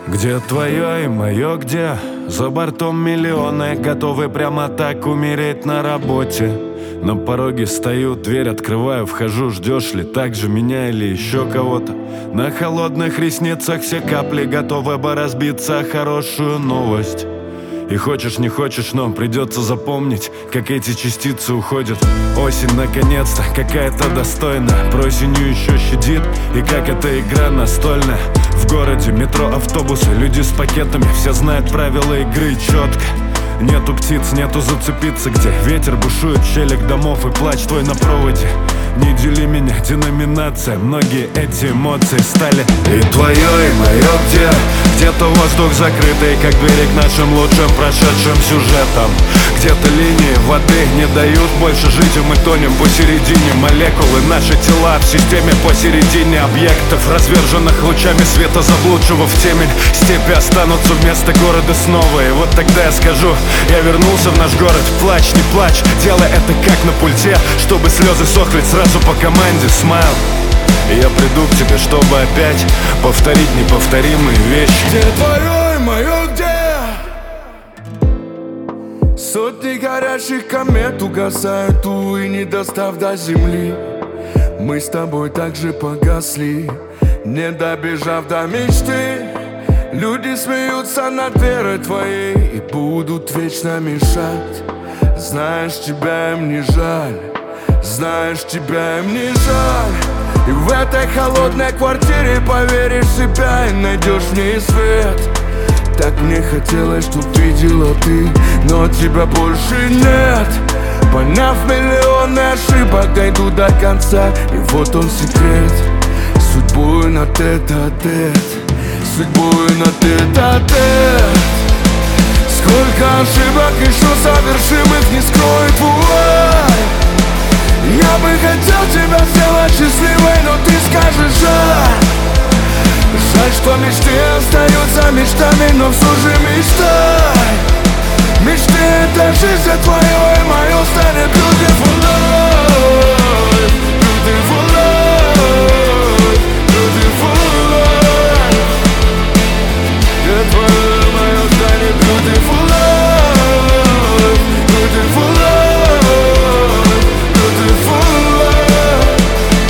Где твое и мое где? За бортом миллионы, готовы прямо так умереть на работе. На пороге стою, дверь открываю, вхожу, ждешь ли так же меня или еще кого-то? На холодных ресницах все капли готовы бы разбиться о хорошую новость. И хочешь не хочешь, но придется запомнить, как эти частицы уходят. Осень наконец-то какая-то достойная, просенью еще щадит, и как эта игра настольная. В городе метро, автобусы, люди с пакетами, все знают правила игры четко. Нету птиц, нету зацепиться, где ветер бушует, челик домов и плач твой на проводе. Не дели меня, деноминация, многие эти эмоции стали. И твое, и мое где? Где-то воздух закрытый, как двери к нашим лучшим прошедшим сюжетам. Где-то линии воды не дают больше жить, и мы тонем посередине. Молекулы, наши тела в системе посередине объектов, разверженных лучами света, заблудшего в темень. Степи останутся вместо города снова, и вот тогда я скажу: я вернулся в наш город. Плачь, не плачь, делай это как на пульте, чтобы слезы сохли сразу по команде. Смайл. И я приду к тебе, чтобы опять повторить неповторимые вещи. Где твое и мое где? Сотни горящих комет угасают, увы, не достав до земли. Мы с тобой также погасли, не добежав до мечты. Люди смеются над верой твоей и будут вечно мешать. Знаешь, тебя им не жаль, знаешь, тебя им не жаль. И в этой холодной квартире поверишь в себя и найдешь в ней свет. Так мне хотелось, чтоб видела ты, но тебя больше нет. Поняв миллионы ошибок, дойду до конца, и вот он секрет. Судьбой на тет-а-тет, судьбой на тет-а-тет. Сколько ошибок еще совершим, их не скроет вуаль. Я бы хотел тебя сделать счастливой, но ты скажешь жаль. Жаль, что мечты остаются мечтами, но все же мечтай. Мечты — это жизнь, а твое и мое станет beautiful life. Beautiful life, beautiful life. Где твое и мое станет beautiful life. Beautiful life, beautiful life.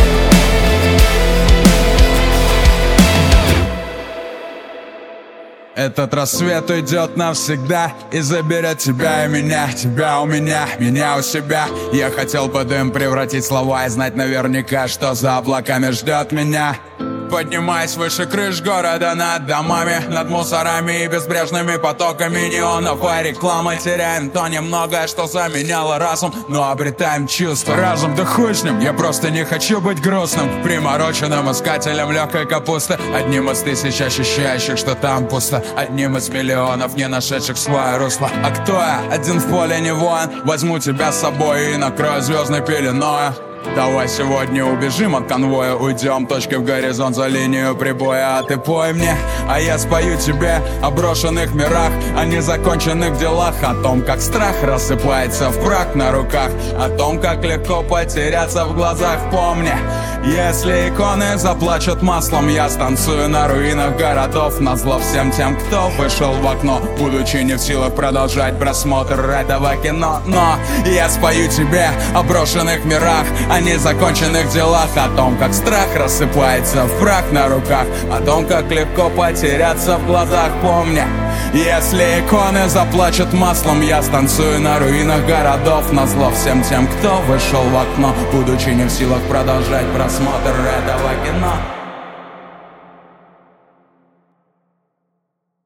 Этот рассвет уйдет навсегда и заберет тебя и меня, тебя у меня у себя. Я хотел бы дым превратить в слова и знать наверняка, что за облаками ждет меня. Поднимаясь выше крыш города, над домами, над мусорами и безбрежными потоками неонов и рекламы, теряем то немногое, что заменяло разум, но обретаем чувство. Разум, да хуй с ним, я просто не хочу быть грустным, примороченным искателем легкой капусты, одним из тысяч ощущающих, что там пусто, одним из миллионов, не нашедших свое русло. А кто я? Один в поле не воин, возьму тебя с собой и накрою звездной пеленой. Давай сегодня убежим от конвоя, уйдем точкой в горизонт за линию прибоя. А ты пой мне, а я спою тебе о брошенных мирах, о незаконченных делах, о том, как страх рассыпается в прах на руках, о том, как легко потеряться в глазах. Помни, если иконы заплачут маслом, я станцую на руинах городов, назло всем тем, кто вышел в окно, будучи не в силах продолжать просмотр этого кино. Но я спою тебе о брошенных мирах, о незаконченных делах, о том, как страх рассыпается в прах на руках, о том, как легко потеряться в глазах. Помни, если иконы заплачут маслом, я станцую на руинах городов, назло всем тем, кто вышел в окно, будучи не в силах продолжать просмотр этого кино.